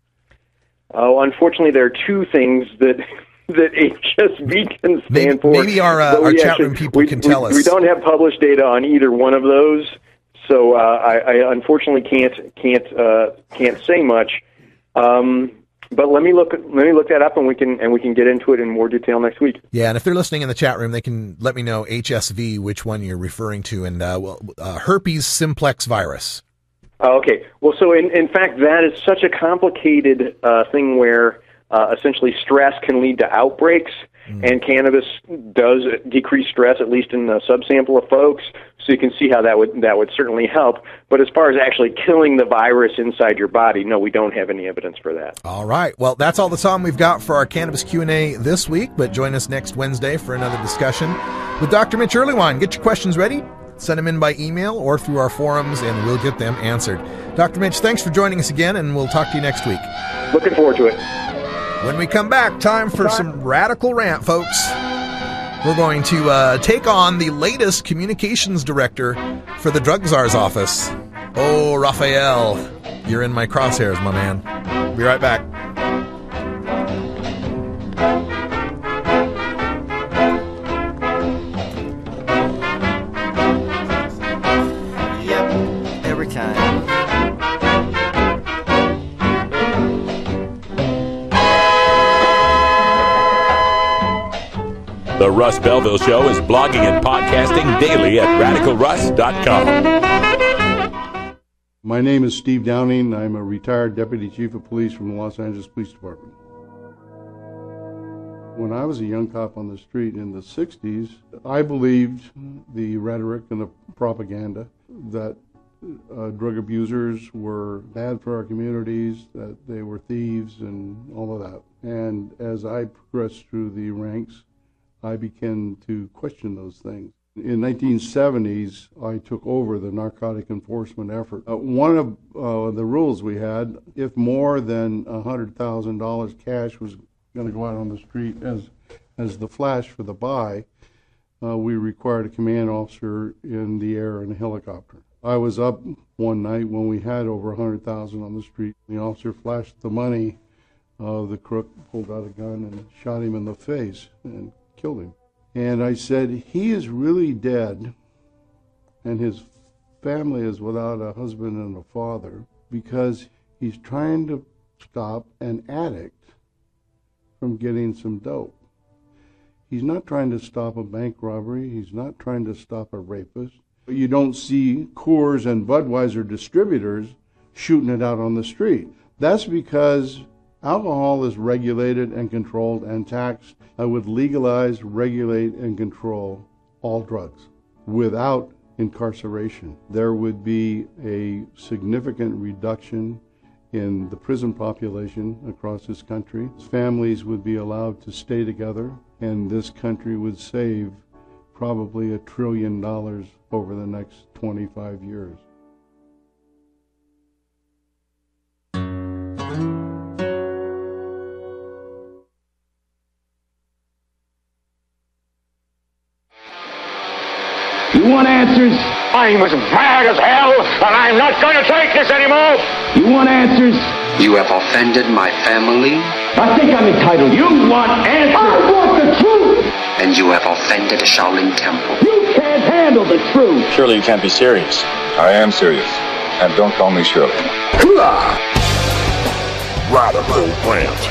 Oh, unfortunately, there are two things that that H S V can stand maybe, for. Maybe our, uh, our chat room people we, can tell we, us. We don't have published data on either one of those, so uh, I, I unfortunately can't can't uh, can't say much. Um, but let me look let me look that up, and we can and we can get into it in more detail next week. Yeah, and if they're listening in the chat room, they can let me know H S V, which one you're referring to, and uh, well, uh, herpes simplex virus. Oh, okay. Well, so in, in fact, that is such a complicated uh, thing where uh, essentially stress can lead to outbreaks, mm. and cannabis does decrease stress, at least in a subsample of folks. So you can see how that would that would certainly help. But as far as actually killing the virus inside your body, no, we don't have any evidence for that. All right. Well, that's all the time we've got for our Cannabis Q and A this week. But join us next Wednesday for another discussion with Doctor Mitch Earleywine. Get your questions ready. Send them in by email or through our forums, and we'll get them answered. Doctor Mitch, thanks for joining us again, and we'll talk to you next week. Looking forward to it. When we come back, time for some radical rant, folks. We're going to uh, take on the latest communications director for the Drug Czar's office. Oh, Raphael, you're in my crosshairs, my man. Be right back. The Russ Belville Show is blogging and podcasting daily at radical russ dot com. My name is Steve Downing. I'm a retired Deputy Chief of Police from the Los Angeles Police Department. When I was a young cop on the street in the sixties, I believed the rhetoric and the propaganda that uh, drug abusers were bad for our communities, that they were thieves and all of that. And as I progressed through the ranks, I began to question those things. In nineteen seventies, I took over the narcotic enforcement effort. Uh, one of uh, the rules we had, if more than one hundred thousand dollars cash was going to go out on the street as as the flash for the buy, uh, we required a command officer in the air in a helicopter. I was up one night when we had over one hundred thousand dollars on the street. The officer flashed the money. Uh, the crook pulled out a gun and shot him in the face and killed him. And I said, he is really dead, and his family is without a husband and a father because he's trying to stop an addict from getting some dope. He's not trying to stop a bank robbery. He's not trying to stop a rapist. You don't see Coors and Budweiser distributors shooting it out on the street. That's because alcohol is regulated and controlled and taxed. I would legalize, regulate, and control all drugs without incarceration. There would be a significant reduction in the prison population across this country. Families would be allowed to stay together, and this country would save probably a trillion dollars over the next twenty-five years. You want answers? I'm as mad as hell, and I'm not going to take this anymore. You want answers? You have offended my family. I think I'm entitled. You want answers? I want the truth. And you have offended the Shaolin Temple. You can't handle the truth. Surely you can't be serious. I am serious. And don't call me Shirley. Radical rant.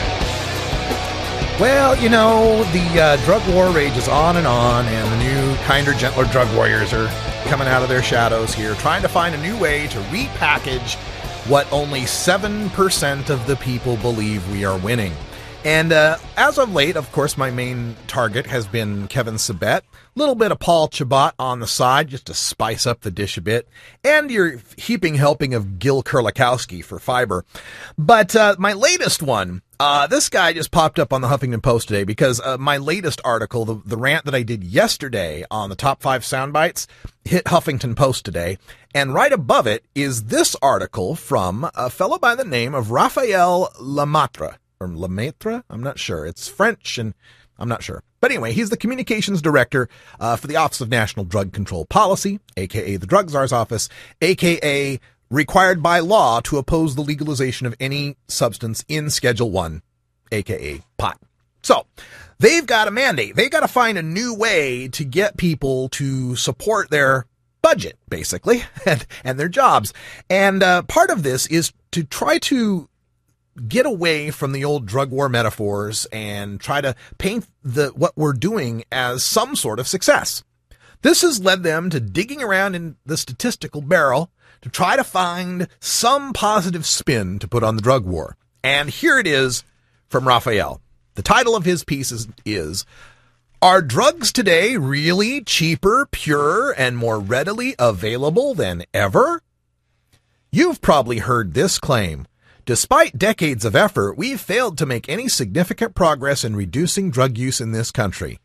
Well, you know, the uh, drug war rages on and on, and the new, kinder, gentler drug warriors are coming out of their shadows here, trying to find a new way to repackage what only seven percent of the people believe we are winning. And uh, as of late, of course, my main target has been Kevin Sabet. A little bit of Paul Chabot on the side just to spice up the dish a bit. And your heaping helping of Gil Kurlikowski for fiber. But uh, my latest one, uh, this guy just popped up on the Huffington Post today because uh, my latest article, the, the rant that I did yesterday on the top five sound bites, hit Huffington Post today. And right above it is this article from a fellow by the name of Raphael Lemaitre. Or Lemaitre? I'm not sure. It's French and I'm not sure. But anyway, he's the communications director uh, for the Office of National Drug Control Policy, a k a the Drug Czar's office, a k a required by law to oppose the legalization of any substance in Schedule one, a k a pot. So they've got a mandate. They've got to find a new way to get people to support their budget, basically, and, and their jobs. And uh, part of this is to try to get away from the old drug war metaphors and try to paint the what we're doing as some sort of success. This has led them to digging around in the statistical barrel to try to find some positive spin to put on the drug war. And here it is from Raphael. The title of his piece is, is Are Drugs Today Really Cheaper, Purer, and More Readily Available Than Ever? You've probably heard this claim. Despite decades of effort, we've failed to make any significant progress in reducing drug use in this country.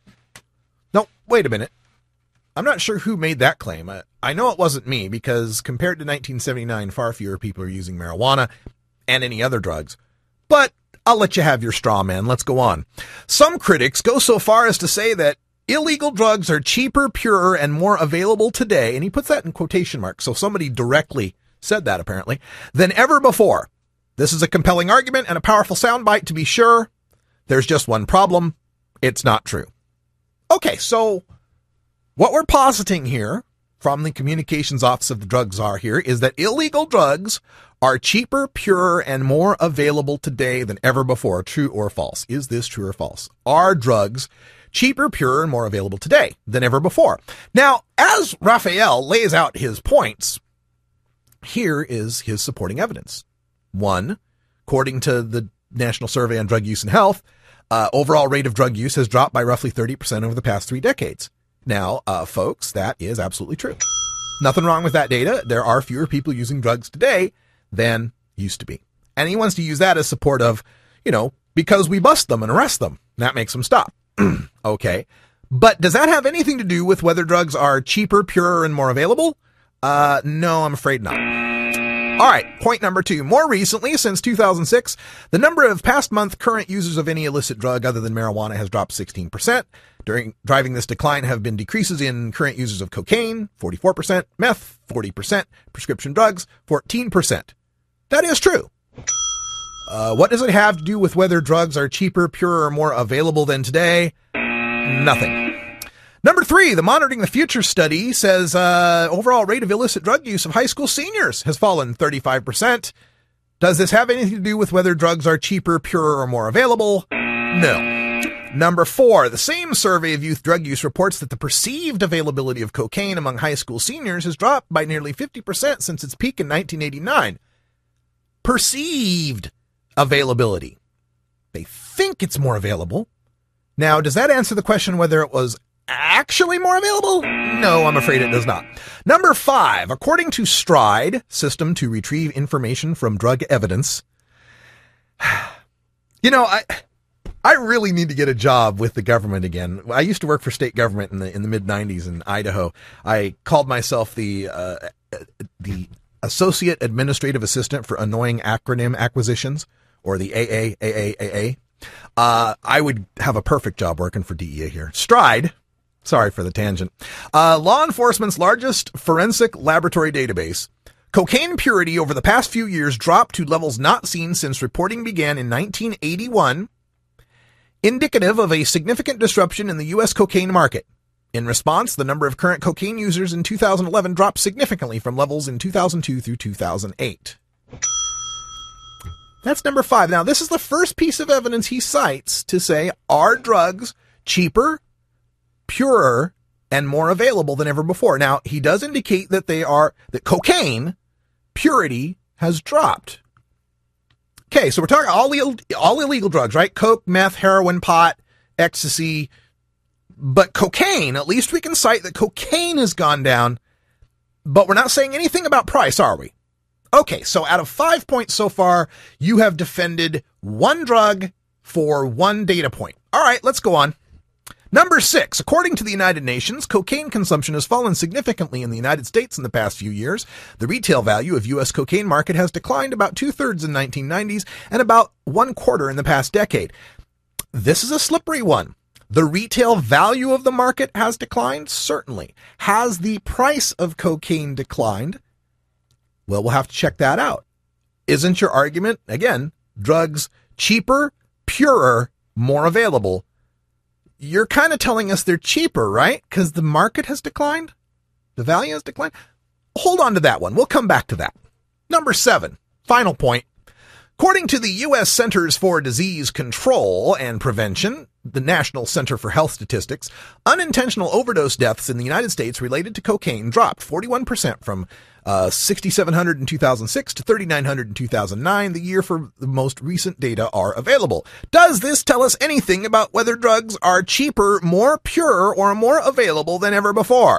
No, wait a minute. I'm not sure who made that claim. I, I know it wasn't me, because compared to nineteen seventy-nine, far fewer people are using marijuana and any other drugs. But I'll let you have your straw man. Let's go on. Some critics go so far as to say that illegal drugs are cheaper, purer, and more available today, and he puts that in quotation marks, so somebody directly said that apparently, than ever before. This is a compelling argument and a powerful soundbite, to be sure. There's just one problem. It's not true. Okay, so what we're positing here from the Communications Office of the Drug Czar here is that illegal drugs are cheaper, purer, and more available today than ever before. True or false? Is this true or false? Are drugs cheaper, purer, and more available today than ever before? Now, as Raphael lays out his points, here is his supporting evidence. One, according to the National Survey on Drug Use and Health, uh, overall rate of drug use has dropped by roughly thirty percent over the past three decades. Now, uh, folks, that is absolutely true. Nothing wrong with that data. There are fewer people using drugs today than used to be. And he wants to use that as support of, you know, because we bust them and arrest them. That makes them stop. Okay. But does that have anything to do with whether drugs are cheaper, purer, and more available? Uh, no, I'm afraid not. All right, point number two. More recently, since two thousand six, the number of past month current users of any illicit drug other than marijuana has dropped sixteen percent. During driving this decline have been decreases in current users of cocaine, forty-four percent, meth, forty percent, prescription drugs, fourteen percent. That is true. Uh, what does it have to do with whether drugs are cheaper, purer, or more available than today? Nothing. Number three, the Monitoring the Future study says uh, overall rate of illicit drug use of high school seniors has fallen thirty-five percent. Does this have anything to do with whether drugs are cheaper, purer, or more available? No. Number four, the same survey of youth drug use reports that the perceived availability of cocaine among high school seniors has dropped by nearly fifty percent since its peak in nineteen eighty-nine. Perceived availability. They think it's more available. Now, does that answer the question whether it was actually more available? No, I'm afraid it does not. Number five, according to Stride, system to retrieve information from drug evidence. You know, I I really need to get a job with the government again. I used to work for state government in the in the mid nineties in Idaho. I called myself the uh, the Associate Administrative Assistant for Annoying Acronym Acquisitions, or the A A A A A A. Uh, I would have a perfect job working for D E A here. Stride. Sorry for the tangent. Uh, law enforcement's largest forensic laboratory database. Cocaine purity over the past few years dropped to levels not seen since reporting began in nineteen eighty-one, indicative of a significant disruption in the U S cocaine market. In response, the number of current cocaine users in two thousand eleven dropped significantly from levels in two thousand two through two thousand eight. That's number five. Now, this is the first piece of evidence he cites to say, are drugs cheaper, purer, and more available than ever before? Now, he does indicate that they are, that cocaine purity has dropped. Okay, so we're talking all, Ill, all illegal drugs, right? Coke, meth, heroin, pot, ecstasy. But cocaine, at least we can cite that cocaine has gone down, but we're not saying anything about price, are we? Okay, so out of five points so far, you have defended one drug for one data point. All right, let's go on. Number six, according to the United Nations, cocaine consumption has fallen significantly in the United States in the past few years. The retail value of U S cocaine market has declined about two-thirds in the nineteen nineties and about one quarter in the past decade. This is a slippery one. The retail value of the market has declined? Certainly. Has the price of cocaine declined? Well, we'll have to check that out. Isn't your argument, again, drugs cheaper, purer, more available? You're kind of telling us they're cheaper, right? Because the market has declined? The value has declined? Hold on to that one. We'll come back to that. Number seven, final point. According to the U S Centers for Disease Control and Prevention, the National Center for Health Statistics, unintentional overdose deaths in the United States related to cocaine dropped forty-one percent from uh, six thousand seven hundred in two thousand six to three thousand nine hundred in two thousand nine, the year for the most recent data are available. Does this tell us anything about whether drugs are cheaper, more pure, or more available than ever before?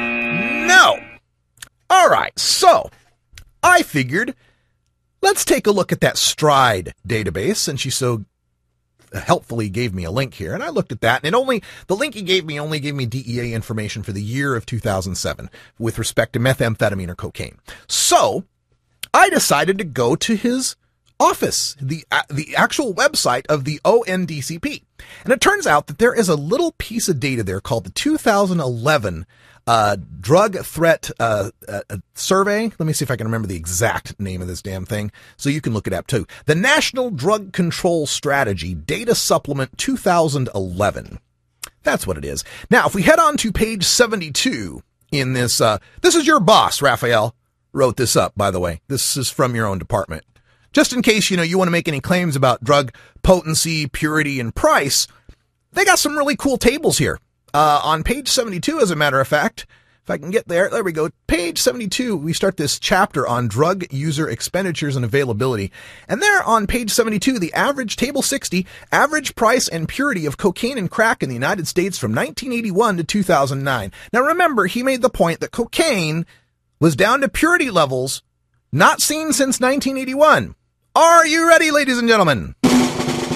No. All right, so I figured let's take a look at that Stride database, since you so helpfully gave me a link here. And I looked at that, and it only, the link he gave me only gave me D E A information for the year of two thousand seven with respect to methamphetamine or cocaine. So I decided to go to his office, the, uh, the actual website of the O N D C P. And it turns out that there is a little piece of data there called the two thousand eleven Uh, drug threat uh, uh, survey. Let me see if I can remember the exact name of this damn thing, so you can look it up too. The National Drug Control Strategy Data Supplement two thousand eleven. That's what it is. Now, if we head on to page seventy-two in this, uh, this is your boss, Raphael, wrote this up, by the way. This is from your own department. Just in case, you know, you want to make any claims about drug potency, purity, and price, they got some really cool tables here. Uh, on page seventy-two, as a matter of fact, if I can get there, there we go. Page seventy-two, we start this chapter on drug user expenditures and availability. And there on page seventy-two, the average, table sixty, average price and purity of cocaine and crack in the United States from nineteen eighty-one to two thousand nine. Now remember, he made the point that cocaine was down to purity levels not seen since nineteen eighty-one. Are you ready, ladies and gentlemen?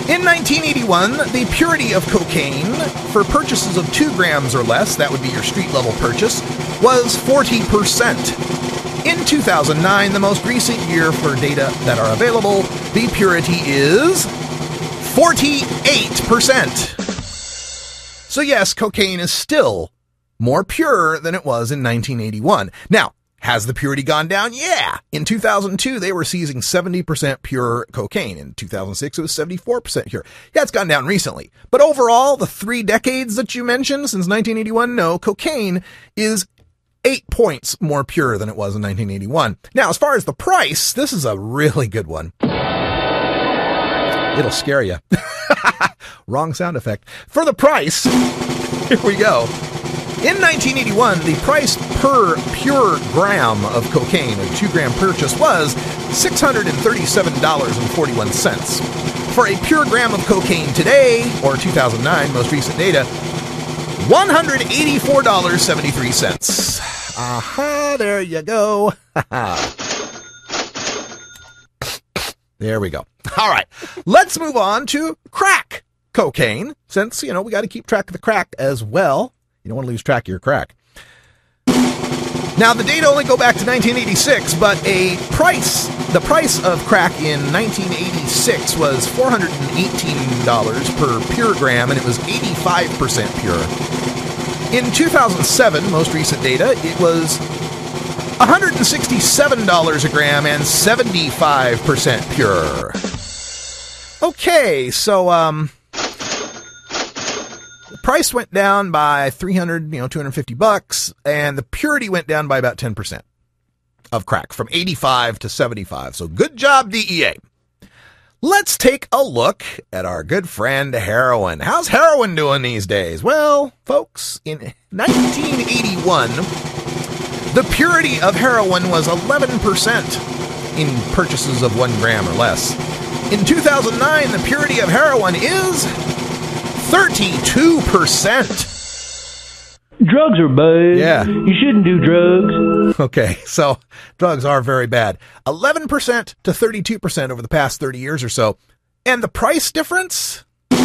In nineteen eighty-one, the purity of cocaine for purchases of two grams or less, that would be your street-level purchase, was forty percent. In two thousand nine, the most recent year for data that are available, the purity is forty-eight percent. So yes, cocaine is still more pure than it was in nineteen eighty-one. Now, has the purity gone down? Yeah. In two thousand two, they were seizing seventy percent pure cocaine. In two thousand six, it was seventy-four percent pure. Yeah, it's gone down recently. But overall, the three decades that you mentioned since nineteen eighty-one, no, cocaine is eight points more pure than it was in nineteen eighty-one. Now, as far as the price, this is a really good one. It'll scare you. Wrong sound effect. For the price, here we go. In nineteen eighty-one, the price per pure gram of cocaine, a two-gram purchase, was six hundred thirty-seven dollars and forty-one cents. For a pure gram of cocaine today, or two thousand nine, most recent data, one hundred eighty-four dollars and seventy-three cents. Aha, there you go. There we go. All right, let's move on to crack cocaine, since, you know, we got to keep track of the crack as well. You don't want to lose track of your crack. Now, the data only go back to nineteen eighty-six, but a price, the price of crack in nineteen eighty-six was four hundred eighteen dollars per pure gram, and it was eighty-five percent pure. In two thousand seven, most recent data, it was one hundred sixty-seven dollars a gram and seventy-five percent pure. Okay, so, um... price went down by three hundred, you know, two hundred fifty bucks, and the purity went down by about ten percent of crack, from eighty-five to seventy-five. So good job, D E A. Let's take a look at our good friend heroin. How's heroin doing these days? Well, folks, in nineteen eighty-one, the purity of heroin was eleven percent in purchases of one gram or less. In two thousand nine, the purity of heroin is thirty-two percent. Drugs are bad. Yeah. You shouldn't do drugs. Okay, so drugs are very bad. eleven percent to thirty-two percent over the past thirty years or so. And the price difference?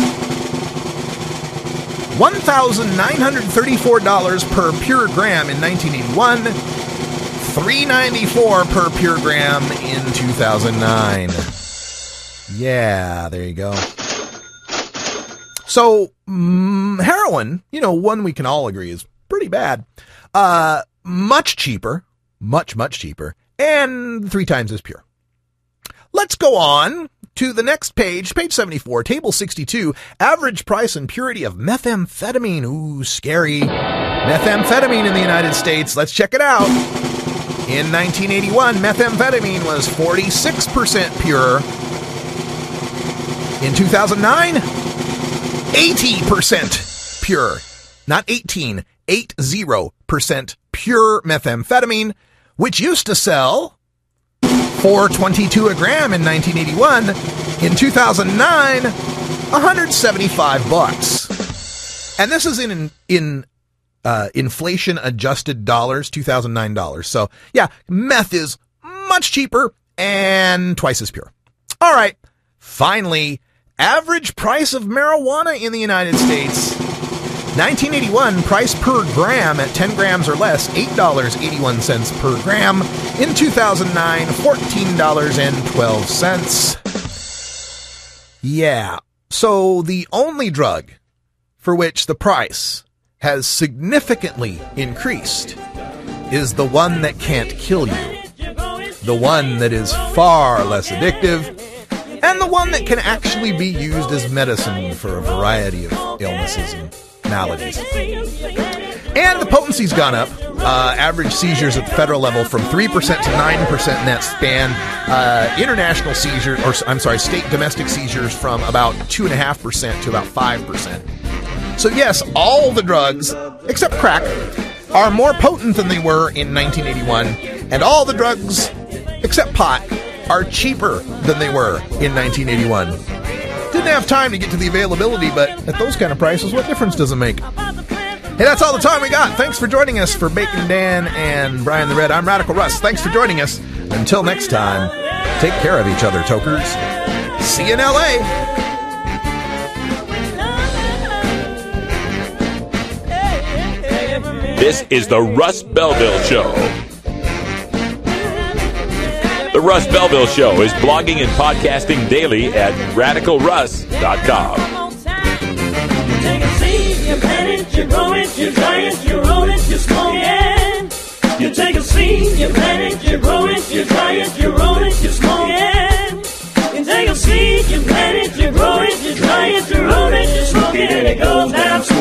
one thousand nine hundred thirty-four dollars per pure gram in nineteen eighty-one, three hundred ninety-four dollars per pure gram in two thousand nine. Yeah, there you go. So, mm, heroin, you know, one we can all agree is pretty bad. Uh, much cheaper, much, much cheaper, and three times as pure. Let's go on to the next page, page seventy-four, table sixty-two, average price and purity of methamphetamine. Ooh, scary. Methamphetamine in the United States. Let's check it out. In nineteen eighty-one, methamphetamine was forty-six percent pure. In two thousand nine, eighty percent pure. Not eighteen, eighty percent pure methamphetamine, which used to sell four twenty-two a gram in nineteen eighty-one. In two thousand nine, one hundred seventy-five bucks. And this is in in uh, inflation adjusted dollars, two thousand nine dollars. So, yeah, meth is much cheaper and twice as pure. All right. Finally, average price of marijuana in the United States. nineteen eighty-one, price per gram at ten grams or less, eight dollars and eighty-one cents per gram. In two thousand nine, fourteen dollars and twelve cents. Yeah, so the only drug for which the price has significantly increased is the one that can't kill you. The one that is far less addictive, and the one that can actually be used as medicine for a variety of illnesses and maladies. And the potency's gone up. Uh, average seizures at the federal level from three percent to nine percent in that span. Uh, international seizures, or I'm sorry, state domestic seizures from about two point five percent to about five percent. So yes, all the drugs, except crack, are more potent than they were in nineteen eighty-one. And all the drugs, except pot, are cheaper than they were in nineteen eighty-one. Didn't have time to get to the availability, but at those kind of prices, what difference does it make? Hey, that's all the time we got. Thanks for joining us. For Bacon Dan and Brian the Red, I'm Radical Russ. Thanks for joining us. Until next time, take care of each other, tokers. See you in L A This is the Russ Belville Show. The Russ Belville Show is blogging and podcasting daily at radical russ dot com. You take a seed, you plant it, you grow it, you dry it, you roll it, you smoke it. You take a seed, you plant it, you grow it, you dry it, you roll it, you smoke it. You take a seed, you plant it, you grow it, you dry it, you roll it, you smoke it, and it goes down.